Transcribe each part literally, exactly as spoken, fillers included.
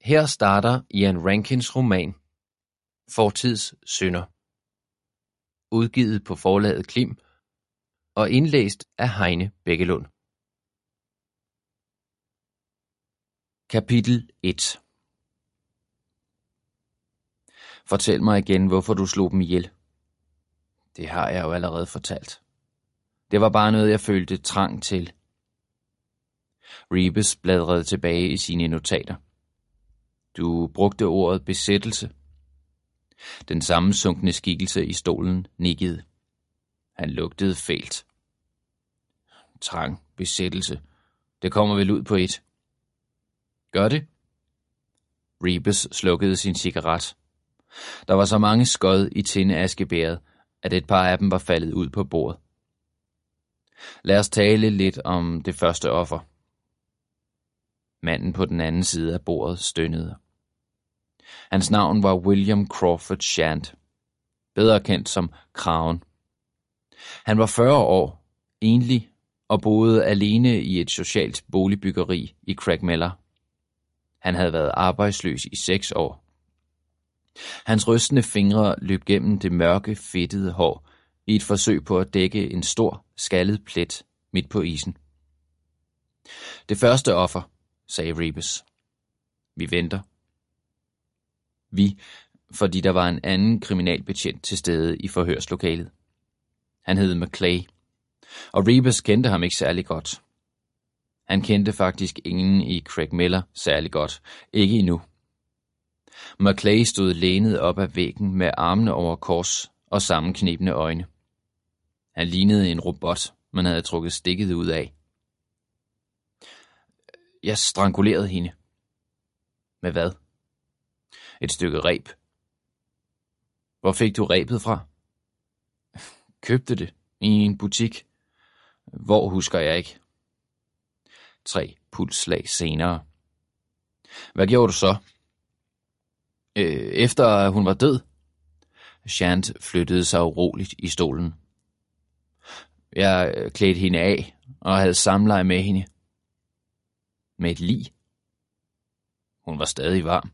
Her starter Ian Rankins roman Fortids synder, udgivet på forlaget Klim og indlæst af Heine Bækkelund. Kapitel et. Fortæl mig igen, hvorfor du slog dem ihjel. Det har jeg jo allerede fortalt. Det var bare noget, jeg følte trang til. Rebus bladrede tilbage i sine notater. Du brugte ordet besættelse. Den sammensunkne skikkelse i stolen nikkede. Han lugtede fælt. Trang, besættelse. Det kommer vel ud på et. Gør det? Rebus slukkede sin cigaret. Der var så mange skod i tindeaskebæret, at et par af dem var faldet ud på bordet. Lad os tale lidt om det første offer. Manden på den anden side af bordet stønnede. Hans navn var William Crawford Shand, bedre kendt som Kragen. Han var fyrre år, enlig og boede alene i et socialt boligbyggeri i Craigmillar. Han havde været arbejdsløs i seks år. Hans rystende fingre løb gennem det mørke, fedtede hår i et forsøg på at dække en stor, skaldet plet midt på isen. Det første offer, sagde Rebus. Vi venter. Vi, fordi der var en anden kriminalbetjent til stede i forhørslokalet. Han hed Maclay, og Rebus kendte ham ikke særlig godt. Han kendte faktisk ingen i Craigmillar særlig godt, ikke endnu. Maclay stod lænet op ad væggen med armene over kors og sammenknebne øjne. Han lignede en robot, man havde trukket stikket ud af. Jeg strangulerede hende. Med hvad? Et stykke reb. Hvor fik du rebet fra? Købte det i en butik. Hvor husker jeg ikke. Tre pulsslag senere. Hvad gjorde du så? Øh, efter at hun var død? Shand flyttede sig uroligt i stolen. Jeg klædte hende af og havde samleje med hende. Med et lig. Hun var stadig varm.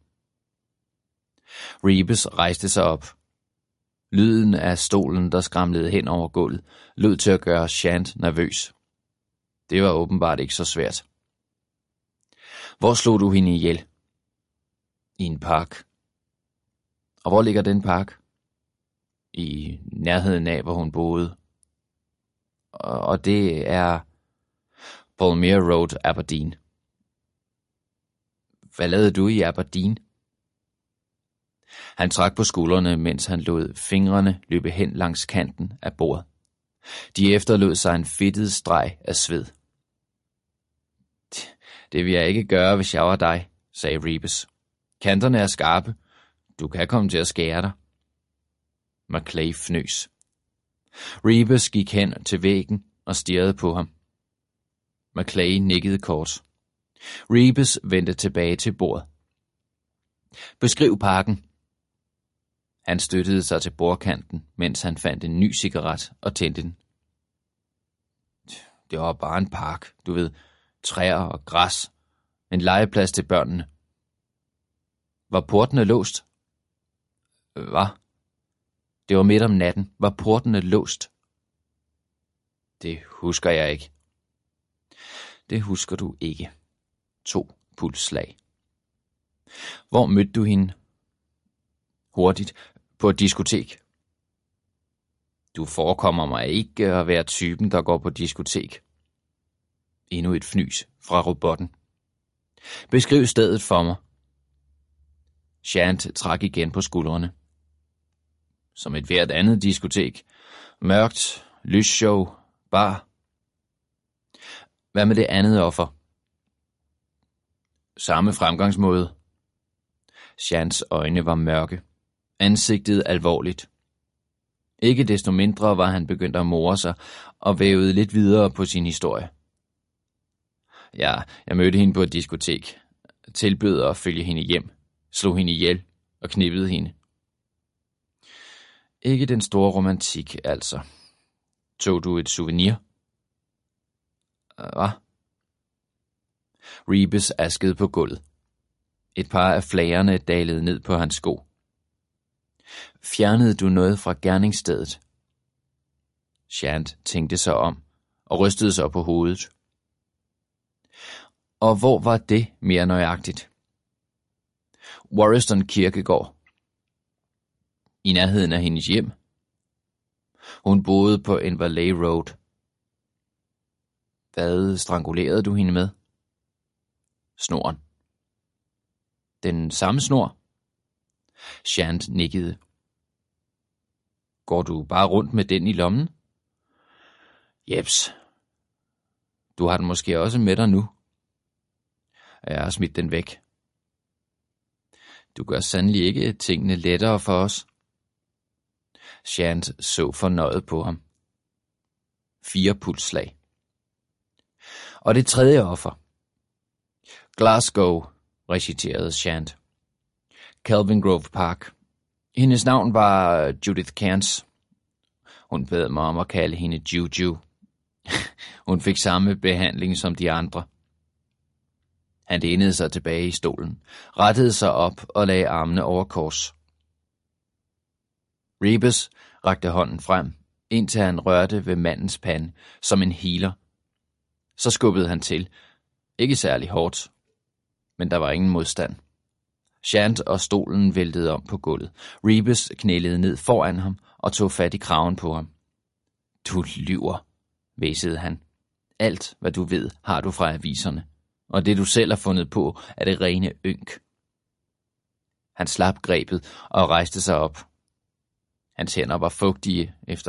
Rebus rejste sig op. Lyden af stolen, der skramlede hen over gulvet, lød til at gøre Shand nervøs. Det var åbenbart ikke så svært. Hvor slog du hende ihjel? I en park. Og hvor ligger den park? I nærheden af, hvor hun boede. Og det er Palmyra Road, Aberdeen. Hvad lavede du i Aberdeen? Han trak på skuldrene, mens han lod fingrene løbe hen langs kanten af bordet. De efterlod sig en fedtet streg af sved. Det vil jeg ikke gøre, hvis jeg var dig, sagde Rebus. Kanterne er skarpe. Du kan komme til at skære dig. Maclay fnøs. Rebus gik hen til væggen og stirrede på ham. Maclay nikkede kort. Rebus vendte tilbage til bordet. Beskriv parken. Han støttede sig til bordkanten, mens han fandt en ny cigaret og tændte den. Det var bare en park, du ved. Træer og græs. En legeplads til børnene. Var portene låst? Hvad? Det var midt om natten. Var portene låst? Det husker jeg ikke. Det husker du ikke. To pulsslag. Hvor mødte du hende? Hurtigt. På et diskotek. Du forekommer mig ikke at være typen, der går på diskotek. Endnu et fnys fra robotten. Beskriv stedet for mig. Shand trak igen på skuldrene. Som et hvert andet diskotek. Mørkt, lysshow, bar. Hvad med det andet offer? Samme fremgangsmåde. Shands øjne var mørke. Ansigtet alvorligt. Ikke desto mindre var han begyndt at more sig og vævede lidt videre på sin historie. Ja, jeg mødte hende på et diskotek. Tilbød at følge hende hjem. Slog hende ihjel og knippede hende. Ikke den store romantik, altså. Tog du et souvenir? Hvad? Rebus askede på gulvet. Et par af flagerne dalede ned på hans sko. Fjernede du noget fra gerningsstedet? Shand tænkte sig om og rystede sig på hovedet. Og hvor var det mere nøjagtigt? Warriston Kirkegård. I nærheden af hendes hjem. Hun boede på Inverleigh Road. Hvad strangulerede du hende med? Snoren. Den samme snor? Shand nikkede. Går du bare rundt med den i lommen? Jeps. Du har den måske også med dig nu. Jeg har smidt den væk. Du gør sandelig ikke tingene lettere for os. Shand så fornøjet på ham. Fire pulsslag. Og det tredje offer. Glasgow, reciterede Shand. Kelvingrove Park. Hendes navn var Judith Cairns. Hun bad mig om at kalde hende Juju. Hun fik samme behandling som de andre. Han lænede sig tilbage i stolen, rettede sig op og lagde armene over kors. Rebus rakte hånden frem, indtil han rørte ved mandens pande som en healer. Så skubbede han til. Ikke særlig hårdt, men der var ingen modstand. Shand og stolen væltede om på gulvet. Rebus knælede ned foran ham og tog fat i kraven på ham. Du lyver, hvæsede han. Alt, hvad du ved, har du fra aviserne, og det du selv har fundet på, er det rene ynk. Han slap grebet og rejste sig op. Hans hænder var fugtige efter